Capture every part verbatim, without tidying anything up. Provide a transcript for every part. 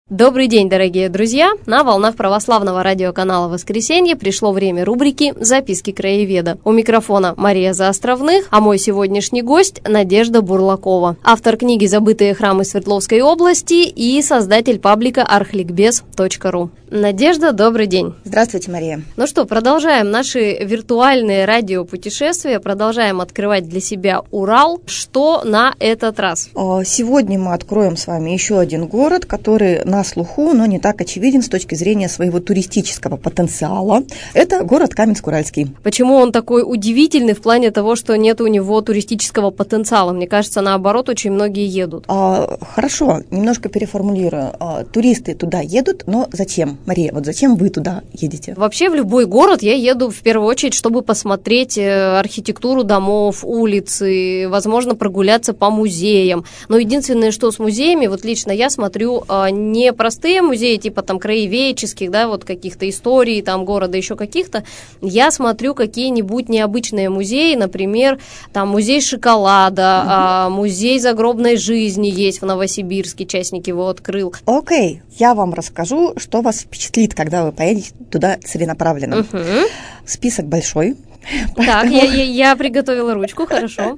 Добрый день, дорогие друзья! На волнах православного радиоканала «Воскресенье» пришло время рубрики «Записки краеведа». У микрофона Мария Заостровных, а мой сегодняшний гость – Надежда Бурлакова, автор книги «Забытые храмы Свердловской области» и создатель паблика архликбез точка ру. Надежда, добрый день! Здравствуйте, Мария! Ну что, продолжаем наши виртуальные радиопутешествия, продолжаем открывать для себя Урал. Что на этот раз? Сегодня мы откроем с вами еще один город, который на слуху, но не так очевиден с точки зрения своего туристического потенциала. Это город Каменск-Уральский. Почему он такой удивительный в плане того, что нет у него туристического потенциала? Мне кажется, наоборот, очень многие едут. А, хорошо, немножко переформулирую. А, туристы туда едут, но зачем? Мария, вот зачем вы туда едете? Вообще в любой город я еду в первую очередь, чтобы посмотреть архитектуру домов, улицы, возможно, прогуляться по музеям. Но единственное, что с музеями, вот лично я смотрю не простые музеи, типа там краеведческих, да, вот каких-то историй там города, еще каких-то. Я смотрю какие-нибудь необычные музеи, например, там музей шоколада, а, музей загробной жизни есть в Новосибирске, частник его открыл. Окей, okay. Я вам расскажу, что вас впечатлит, когда вы поедете туда целенаправленно. Uh-huh. Список большой. Так, я, я, я приготовила ручку, хорошо.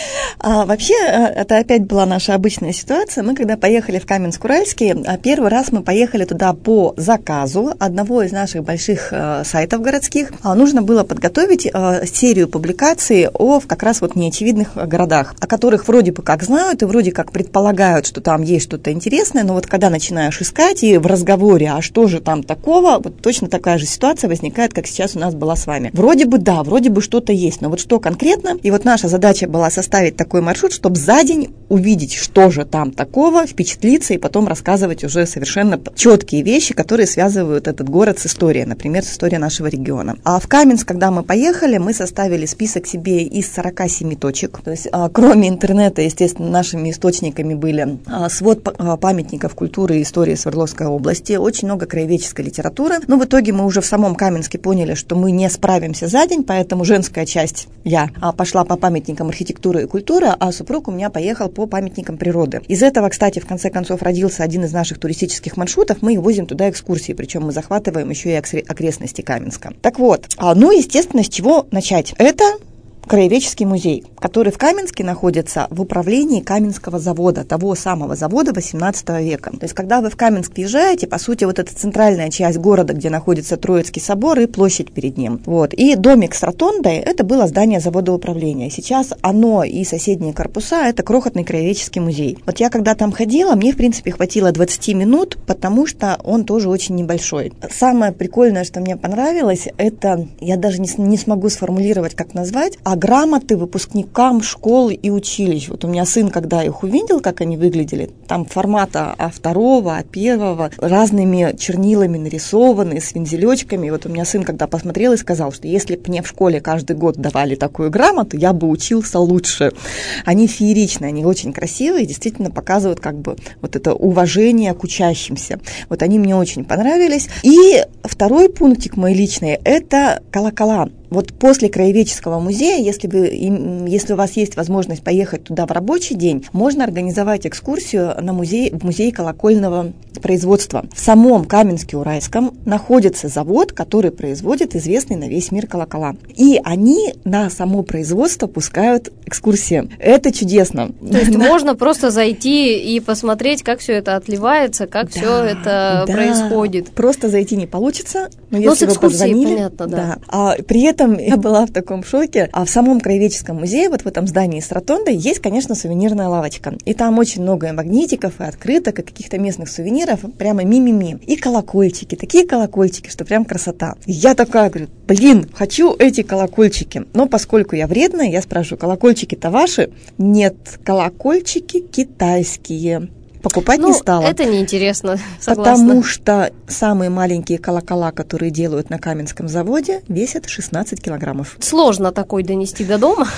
А, вообще, это опять была наша обычная ситуация. Мы, когда поехали в Каменск-Уральский, первый раз мы поехали туда по заказу одного из наших больших а, сайтов городских. А, нужно было подготовить а, серию публикаций о как раз вот неочевидных городах, о которых вроде бы как знают и вроде как предполагают, что там есть что-то интересное, но вот когда начинаешь искать и в разговоре, а что же там такого, вот точно такая же ситуация возникает, как сейчас у нас была с вами. Вроде бы да, вроде бы что-то есть, но вот что конкретно? И вот наша задача была составить такой маршрут, чтобы за день увидеть, что же там такого, впечатлиться и потом рассказывать уже совершенно четкие вещи, которые связывают этот город с историей, например, с историей нашего региона. А в Каменск, когда мы поехали, мы составили список себе из сорока семи точек. То есть, кроме интернета, естественно, нашими источниками были свод памятников культуры и истории Свердловской области, очень много краеведческой литературы. Но в итоге мы уже в самом Каменске поняли, что мы не справимся за день, поэтому женская часть, я, пошла по памятникам архитектуры и культуры, а супруг у меня поехал по памятникам природы. Из этого, кстати, в конце концов родился один из наших туристических маршрутов. Мы возим туда экскурсии, причем мы захватываем еще и окрестности Каменска. Так вот, ну, естественно, с чего начать? Это краеведческий музей, который в Каменске находится в управлении Каменского завода, того самого завода восемнадцатого века. То есть, когда вы в Каменск въезжаете, по сути, вот эта центральная часть города, где находится Троицкий собор и площадь перед ним. Вот. И домик с ротондой – это было здание завода управления. Сейчас оно и соседние корпуса – это крохотный краеведческий музей. Вот я когда там ходила, мне, в принципе, хватило двадцать минут, потому что он тоже очень небольшой. Самое прикольное, что мне понравилось, это, я даже не, не смогу сформулировать, как назвать, а грамоты выпускникам школ и училищ. Вот у меня сын, когда их увидел, как они выглядели, там формата А два, А один, разными чернилами нарисованы, с вензелечками. Вот у меня сын, когда посмотрел и сказал, что если бы мне в школе каждый год давали такую грамоту, я бы учился лучше. Они фееричные, они очень красивые, действительно показывают как бы вот это уважение к учащимся. Вот они мне очень понравились. И второй пунктик мой личный – это колокола. Вот после краеведческого музея, если, вы, если у вас есть возможность поехать туда в рабочий день, можно организовать экскурсию на музей, в музей колокольного производства. В самом Каменске-Уральском находится завод, который производит известный на весь мир колокола. И они на само производство пускают экскурсии. Это чудесно. То есть можно просто зайти и посмотреть, как все это отливается, как да, все это да. происходит. Просто зайти не получится, но ну, если с вы позвонили, понятно, да. да. А при этом я была в таком шоке. А в самом краеведческом музее, вот в этом здании с ротондой, есть, конечно, сувенирная лавочка. И там очень много и магнитиков, и открыток, и каких-то местных сувениров, прямо ми-ми-ми. И колокольчики, такие колокольчики, что прям красота. И я такая говорю, блин, хочу эти колокольчики. Но поскольку я вредная, я спрашиваю, колокольчики-то ваши? Нет, колокольчики китайские. Покупать ну, не стала. Это неинтересно, согласна. Потому что самые маленькие колокола, которые делают на Каменском заводе, весят шестнадцать килограммов. Сложно такой донести до дома.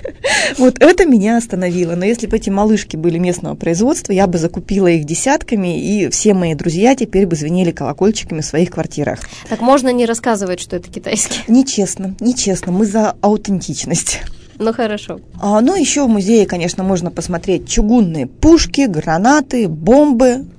Вот это меня остановило. Но если бы эти малышки были местного производства, я бы закупила их десятками, и все мои друзья теперь бы звенели колокольчиками в своих квартирах. Так можно не рассказывать, что это китайские? Нечестно, нечестно. Мы за аутентичность. Ну, хорошо. А, ну, еще в музее, конечно, можно посмотреть чугунные пушки, гранаты, бомбы.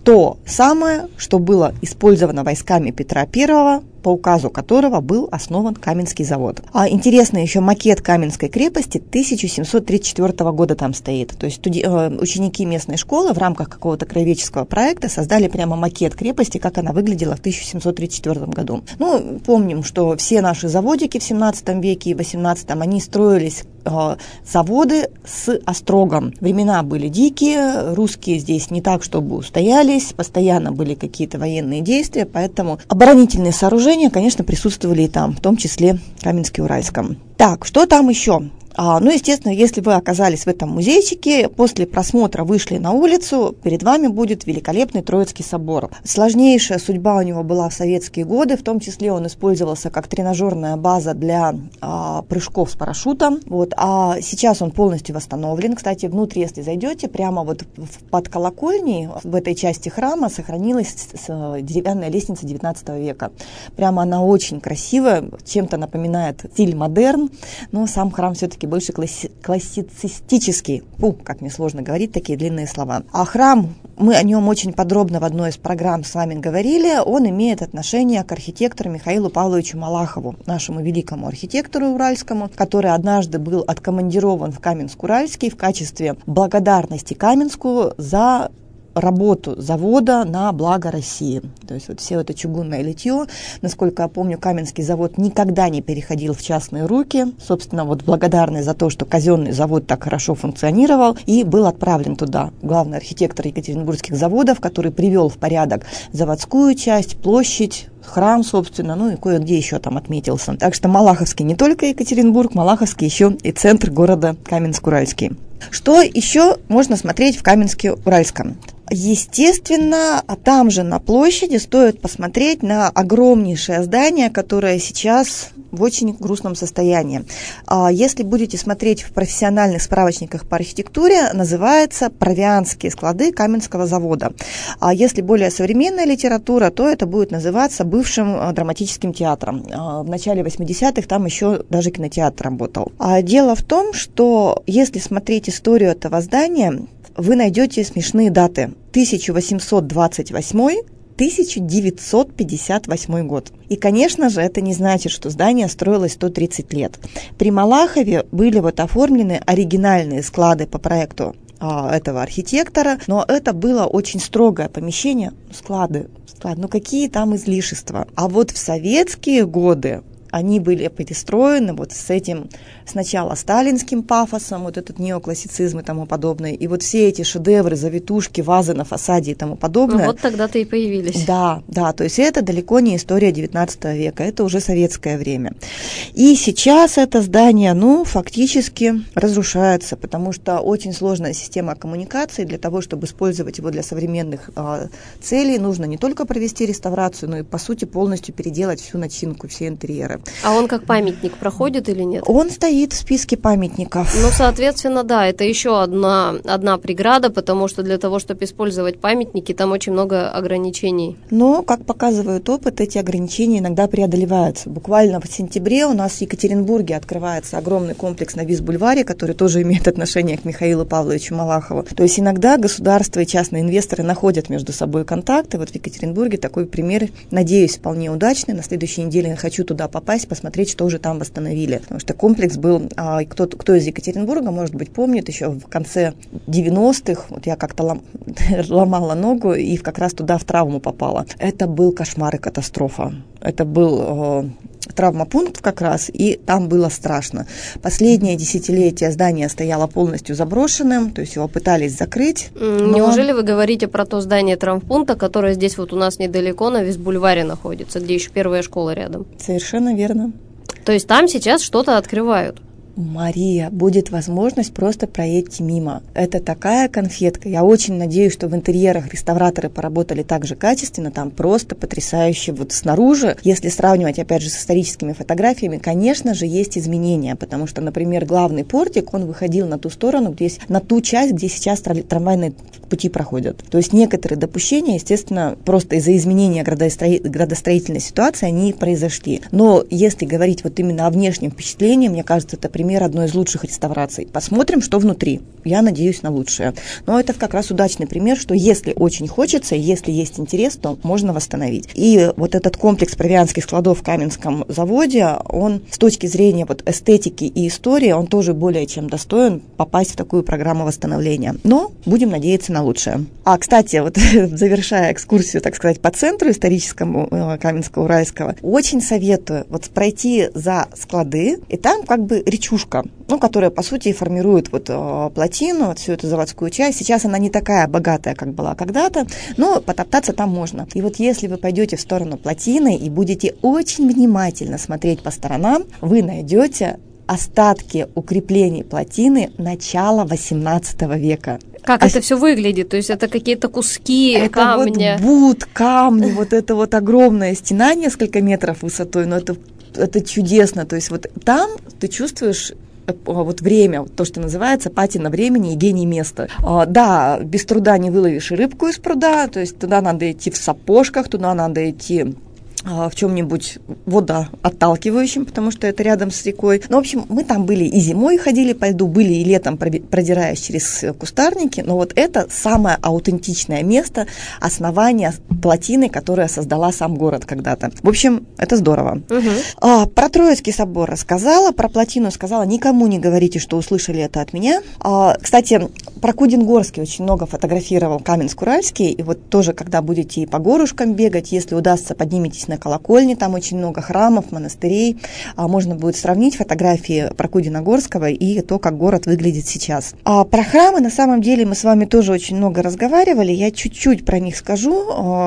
то самое, что было использовано войсками Петра Первого, по указу которого был основан Каменский завод. А интересно, еще макет Каменской крепости тысяча семьсот тридцать четвёртого года там стоит. То есть студи- ученики местной школы в рамках какого-то краеведческого проекта создали прямо макет крепости, как она выглядела в тысяча семьсот тридцать четвёртом году. Ну, помним, что все наши заводики в семнадцатом веке и восемнадцатом, они строились э, заводы с острогом. Времена были дикие, русские здесь не так, чтобы устоялись, постоянно были какие-то военные действия, поэтому оборонительные сооружения, конечно, присутствовали и там, в том числе в Каменске-Уральском. Так, что там еще? А, ну, естественно, если вы оказались в этом музейчике, после просмотра вышли на улицу, перед вами будет великолепный Троицкий собор. Сложнейшая судьба у него была в советские годы, в том числе он использовался как тренажерная база для а, прыжков с парашютом. Вот, а сейчас он полностью восстановлен. Кстати, внутрь, если зайдете, прямо вот под колокольней в этой части храма сохранилась деревянная лестница девятнадцатого века. Прямо она очень красивая, чем-то напоминает стиль модерн, но сам храм все-таки больше класси- классицистический. Фу, как мне сложно говорить такие длинные слова. А храм, мы о нем очень подробно в одной из программ с вами говорили, он имеет отношение к архитектору Михаилу Павловичу Малахову, нашему великому архитектору уральскому, который однажды был откомандирован в Каменск-Уральский в качестве благодарности Каменску за работу завода на благо России. То есть вот все это чугунное литье, насколько я помню, Каменский завод никогда не переходил в частные руки. Собственно, вот благодарный за то, что казенный завод так хорошо функционировал, и был отправлен туда главный архитектор екатеринбургских заводов, который привел в порядок заводскую часть, площадь, храм, собственно, ну и кое-где еще там отметился. Так что Малаховский не только Екатеринбург, Малаховский еще и центр города Каменск-Уральский. Что еще можно смотреть в Каменске-Уральском? Естественно, там же на площади стоит посмотреть на огромнейшее здание, которое сейчас в очень грустном состоянии. Если будете смотреть в профессиональных справочниках по архитектуре, называется «Провианские склады Каменского завода». А если более современная литература, то это будет называться бывшим драматическим театром. В начале восьмидесятых там еще даже кинотеатр работал. А дело в том, что если смотреть историю этого здания, вы найдете смешные даты. тысяча восемьсот двадцать восьмой — тысяча девятьсот пятьдесят восьмой год. И, конечно же, это не значит, что здание строилось сто тридцать лет. При Малахове были вот оформлены оригинальные склады по проекту а, этого архитектора, но это было очень строгое помещение, склады, склады, ну какие там излишества. А вот в советские годы они были перестроены вот с этим сначала сталинским пафосом, вот этот неоклассицизм и тому подобное, и вот все эти шедевры, завитушки, вазы на фасаде и тому подобное. Ну, вот тогда-то и появились. Да, да, то есть это далеко не история девятнадцатого века, это уже советское время. И сейчас это здание, ну, фактически разрушается, потому что очень сложная система коммуникации. Для того, чтобы использовать его для современных э, целей, нужно не только провести реставрацию, но и, по сути, полностью переделать всю начинку, все интерьеры. А он как памятник проходит или нет? Он стоит в списке памятников. Ну, соответственно, да, это еще одна, одна преграда, потому что для того, чтобы использовать памятники, там очень много ограничений. Но, как показывает опыт, эти ограничения иногда преодолеваются. Буквально в сентябре у нас в Екатеринбурге открывается огромный комплекс на Виз-бульваре, который тоже имеет отношение к Михаилу Павловичу Малахову. То есть иногда государство и частные инвесторы находят между собой контакты. Вот в Екатеринбурге такой пример, надеюсь, вполне удачный. На следующей неделе я хочу туда попасть, посмотреть, что уже там восстановили. Потому что комплекс был, а, кто, кто из Екатеринбурга, может быть, помнит, еще в конце девяностых, вот я как-то лом, ломала ногу и как раз туда в травму попала. Это был кошмар и катастрофа. Это был э, травмопункт как раз, и там было страшно. Последнее десятилетие здание стояло полностью заброшенным, то есть его пытались закрыть. Но... Неужели вы говорите про то здание травмпункта, которое здесь вот у нас недалеко на Виз-бульваре находится, где еще первая школа рядом? Совершенно верно. То есть там сейчас что-то открывают? Мария, будет возможность, просто проедьте мимо. Это такая конфетка. Я очень надеюсь, что в интерьерах реставраторы поработали так же качественно, там просто потрясающе. Вот снаружи, если сравнивать, опять же, с историческими фотографиями, конечно же, есть изменения, потому что, например, главный портик, он выходил на ту сторону, где есть, на ту часть, где сейчас трамвайные пути проходят. То есть некоторые допущения, естественно, просто из-за изменения градостроительной ситуации, они произошли. Но если говорить вот именно о внешнем впечатлении, мне кажется, это пример например, одной из лучших реставраций. Посмотрим, что внутри. Я надеюсь на лучшее. Но это как раз удачный пример, что если очень хочется, если есть интерес, то можно восстановить. И вот этот комплекс провианских складов в Каменском заводе, он с точки зрения вот эстетики и истории, он тоже более чем достоин попасть в такую программу восстановления. Но будем надеяться на лучшее. А, кстати, вот завершая экскурсию, так сказать, по центру историческому Каменско-Уральского, очень советую вот пройти за склады, и там как бы речушка, ну, которая, по сути, формирует вот плотину, вот всю эту заводскую часть. Сейчас она не такая богатая, как была когда-то, но потоптаться там можно. И вот если вы пойдете в сторону плотины и будете очень внимательно смотреть по сторонам, вы найдете остатки укреплений плотины начала восемнадцатого века. Как а это с... все выглядит? То есть это какие-то куски это камня? Это вот бут, камни, вот это вот огромная стена, несколько метров высотой, но это, это чудесно. То есть вот там ты чувствуешь вот время, то, что называется патина времени и гений места. А, да, без труда не выловишь и рыбку из пруда, то есть туда надо идти в сапожках, туда надо идти в чем-нибудь водоотталкивающем, потому что это рядом с рекой. Ну, в общем, мы там были и зимой ходили по льду, были и летом, продираясь через кустарники, но вот это самое аутентичное место основания плотины, которая создала сам город когда-то. В общем, это здорово. Угу. А, про Троицкий собор рассказала, про плотину сказала, никому не говорите, что услышали это от меня. А, кстати, про Кудингорский очень много фотографировал Каменск-Уральский, и вот тоже, когда будете и по горушкам бегать, если удастся, подниметесь на колокольне, там очень много храмов, монастырей. А можно будет сравнить фотографии про Кудиногорского и то, как город выглядит сейчас. А про храмы, на самом деле, мы с вами тоже очень много разговаривали. Я чуть-чуть про них скажу,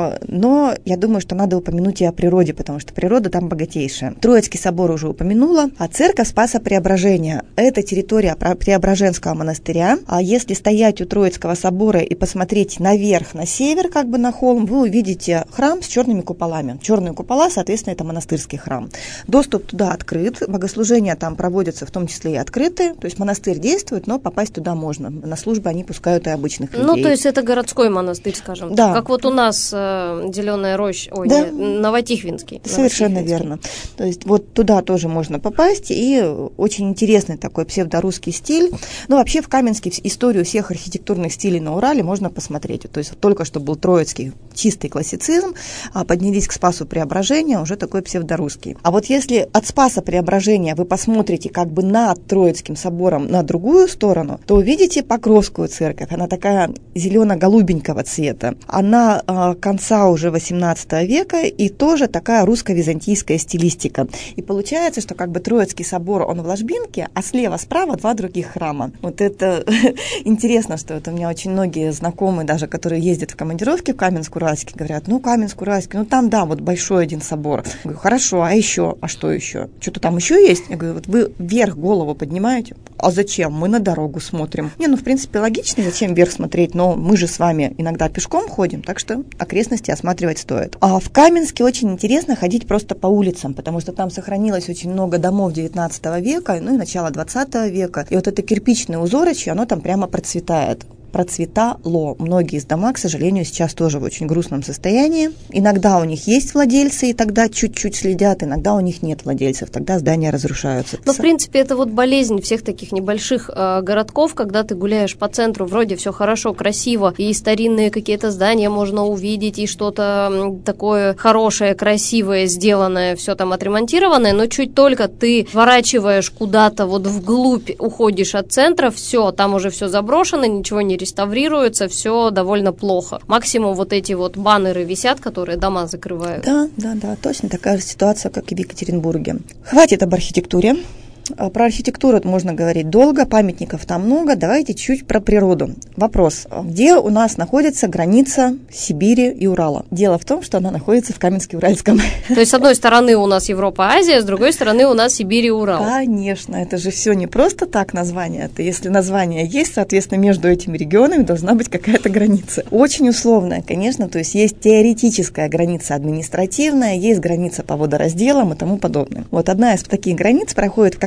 но я думаю, что надо упомянуть и о природе, потому что природа там богатейшая. Троицкий собор уже упомянула, а церковь Спаса Преображения – это территория Преображенского монастыря. А если стоять у Троицкого собора и посмотреть наверх, на север, как бы на холм, вы увидите храм с черными куполами. Черные купола, соответственно, это монастырский храм. Доступ туда открыт, богослужения там проводятся, в том числе и открытые, то есть монастырь действует, но попасть туда можно. На службы они пускают и обычных людей. Ну, то есть это городской монастырь, скажем да. так, как вот у нас э, Зеленая роща, ой, да. не, Новотихвинский. Совершенно Новотихвинский. верно. То есть вот туда тоже можно попасть, и очень интересный такой псевдорусский стиль. Ну, вообще в Каменске историю всех архитектурных стилей на Урале можно посмотреть. То есть только что был Троицкий чистый классицизм, а поднялись к Спасу Преображения, уже такой псевдорусский. А вот если от Спаса Преображения вы посмотрите как бы над Троицким собором на другую сторону, то увидите Покровскую церковь. Она такая зелено-голубенького цвета. Она э, конца уже восемнадцатого века и тоже такая русско-византийская стилистика. И получается, что как бы Троицкий собор, он в ложбинке, а слева-справа два других храма. Вот это интересно, что это у меня очень многие знакомые, даже которые ездят в командировки в Каменск-Уральский, говорят, ну, Каменск-Уральский, ну, там, да, вот большой один собор. Я говорю, хорошо, а еще? А что еще? Что-то там еще есть? Я говорю, вот вы вверх голову поднимаете? А зачем? Мы на дорогу смотрим. Не, ну, в принципе, логично, зачем вверх смотреть, но мы же с вами иногда пешком ходим, так что окрестности осматривать стоит. А в Каменске очень интересно ходить просто по улицам, потому что там сохранилось очень много домов девятнадцатого века, ну и начала двадцатого века. И вот это кирпичное узорочье, оно там прямо процветает. Процветало. Многие из дома, к сожалению, сейчас тоже в очень грустном состоянии. Иногда у них есть владельцы, и тогда чуть-чуть следят, иногда у них нет владельцев, тогда здания разрушаются. Но, в принципе, это вот болезнь всех таких небольших э, городков, когда ты гуляешь по центру, вроде все хорошо, красиво, и старинные какие-то здания можно увидеть, и что-то такое хорошее, красивое, сделанное, все там отремонтированное, но чуть только ты сворачиваешь куда-то вот вглубь, уходишь от центра, все, там уже все заброшено, ничего не реставрируется, все довольно плохо. Максимум вот эти вот баннеры висят, которые дома закрывают. Да, да, да, точно такая же ситуация, как и в Екатеринбурге. Хватит об архитектуре. Про архитектуру можно говорить долго, памятников там много. Давайте чуть про природу. Вопрос. Где у нас находится граница Сибири и Урала? Дело в том, что она находится в Каменске-Уральском. То есть, с одной стороны у нас Европа, Азия, с другой стороны у нас Сибирь и Урал. Конечно, это же все не просто так название. Это если название есть, соответственно, между этими регионами должна быть какая-то граница. Очень условная, конечно, то есть есть теоретическая граница административная, есть граница по водоразделам и тому подобное. Вот одна из таких границ проходит как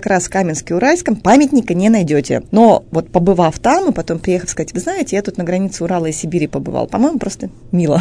как раз в Каменске-Уральском памятника не найдете. Но вот побывав там и потом приехав сказать, вы знаете, я тут на границе Урала и Сибири побывал, по-моему, просто мило.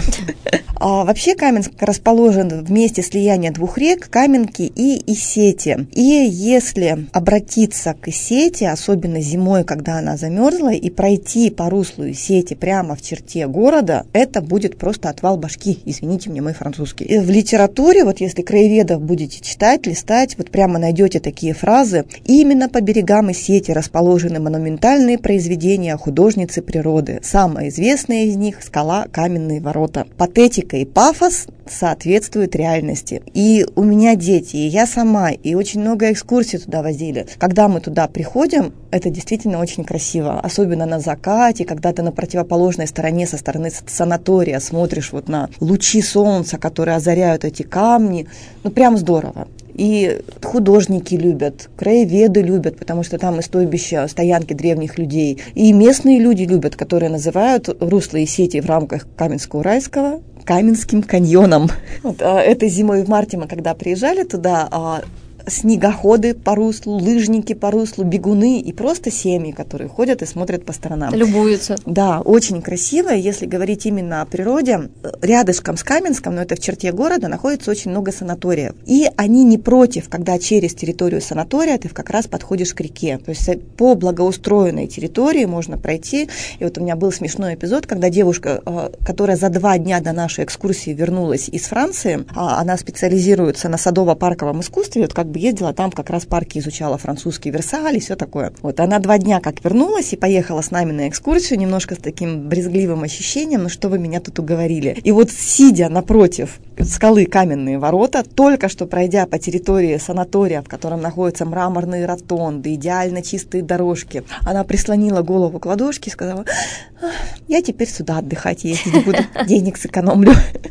А вообще Каменск расположен в месте слияния двух рек, Каменки и Исети. И если обратиться к Исети, особенно зимой, когда она замерзла, и пройти по руслу Исети прямо в черте города, это будет просто отвал башки, извините мне, мой французский. И в литературе, вот если краеведов будете читать, листать, вот прямо найдете такие фразы. Именно по берегам Исети расположены монументальные произведения художницы природы. Самое известное из них — скала Каменные ворота. Патетика и пафос соответствуют реальности. И у меня дети, и я сама, и очень много экскурсий туда возили. Когда мы туда приходим, это действительно очень красиво. Особенно на закате, когда ты на противоположной стороне, со стороны санатория, смотришь вот на лучи солнца, которые озаряют эти камни. Ну, прям здорово. И художники любят, краеведы любят, потому что там и стойбища, стоянки древних людей. И местные люди любят, которые называют русло Исети в рамках Каменско-Уральского Каменским каньоном. Вот, а, этой зимой в марте мы когда приезжали туда, а, снегоходы по руслу, лыжники по руслу, бегуны и просто семьи, которые ходят и смотрят по сторонам. Любуются. Да, очень красиво. Если говорить именно о природе, рядышком с Каменском, но это в черте города, находится очень много санаториев. И они не против, когда через территорию санатория ты как раз подходишь к реке. То есть по благоустроенной территории можно пройти. И вот у меня был смешной эпизод, когда девушка, которая за два дня до нашей экскурсии вернулась из Франции, она специализируется на садово-парковом искусстве, вот как бы ездила там, как раз в парке изучала французский Версаль и все такое. Вот она два дня как вернулась и поехала с нами на экскурсию, немножко с таким брезгливым ощущением, ну что вы меня тут уговорили. И вот сидя напротив скалы Каменные ворота, только что пройдя по территории санатория, в котором находятся мраморные ротонды, идеально чистые дорожки, она прислонила голову к ладошке и сказала: я теперь сюда отдыхать ездить буду, денег сэкономлю.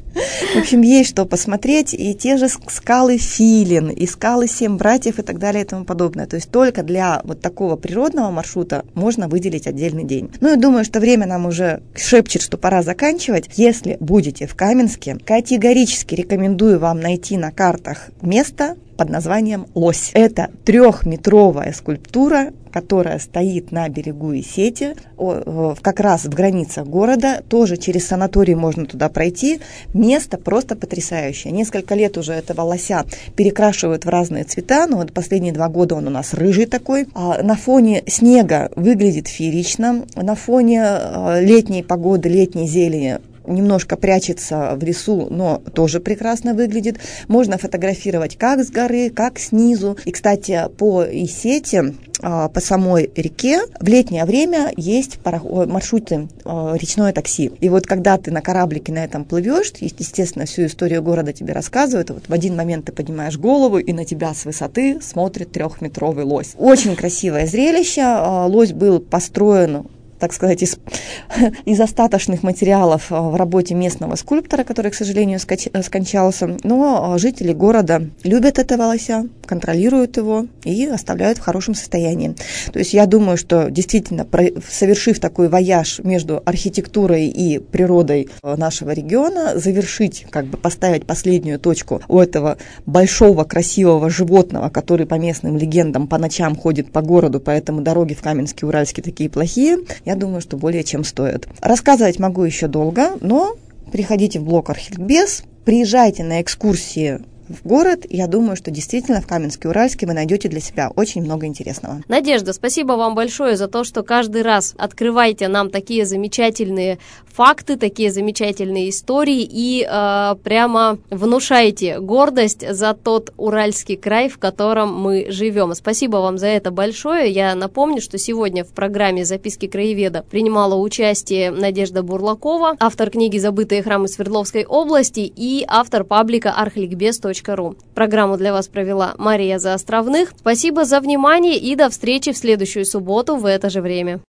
В общем, есть что посмотреть, и те же скалы Филин, и скалы Семь братьев и так далее и тому подобное. То есть только для вот такого природного маршрута можно выделить отдельный день. Ну и думаю, что время нам уже шепчет, что пора заканчивать. Если будете в Каменске, категорически рекомендую вам найти на картах место под названием Лось. Это трехметровая скульптура, которая стоит на берегу Исети, как раз в границах города. Тоже через санаторий можно туда пройти. Место просто потрясающее. Несколько лет уже этого лося перекрашивают в разные цвета, но вот последние два года он у нас рыжий такой. На фоне снега выглядит феерично. На фоне летней погоды, летней зелени немножко прячется в лесу, но тоже прекрасно выглядит. Можно фотографировать как с горы, как снизу. И, кстати, по Исети, по самой реке в летнее время есть маршруты речное такси. И вот когда ты на кораблике на этом плывешь, естественно, всю историю города тебе рассказывают, вот в один момент ты поднимаешь голову, и на тебя с высоты смотрит трехметровый лось. Очень красивое зрелище. Лось был построен, так сказать, из, из остаточных материалов в работе местного скульптора, который, к сожалению, скончался. Но жители города любят этого лося, контролируют его и оставляют в хорошем состоянии. То есть я думаю, что действительно, совершив такой вояж между архитектурой и природой нашего региона, завершить, как бы поставить последнюю точку у этого большого красивого животного, который по местным легендам по ночам ходит по городу, поэтому дороги в Каменске-Уральске такие плохие, я думаю, что более чем стоит. Рассказывать могу еще долго, но приходите в блог Архликбез, приезжайте на экскурсии в город. Я думаю, что действительно в Каменске-Уральске вы найдете для себя очень много интересного. Надежда, спасибо вам большое за то, что каждый раз открываете нам такие замечательные факты, такие замечательные истории и э, прямо внушаете гордость за тот Уральский край, в котором мы живем. Спасибо вам за это большое. Я напомню, что сегодня в программе «Записки краеведа» принимала участие Надежда Бурлакова, автор книги «Забытые храмы Свердловской области» и автор паблика архликбез точка ру. Программу для вас провела Мария Заостровных. Спасибо за внимание и до встречи в следующую субботу в это же время.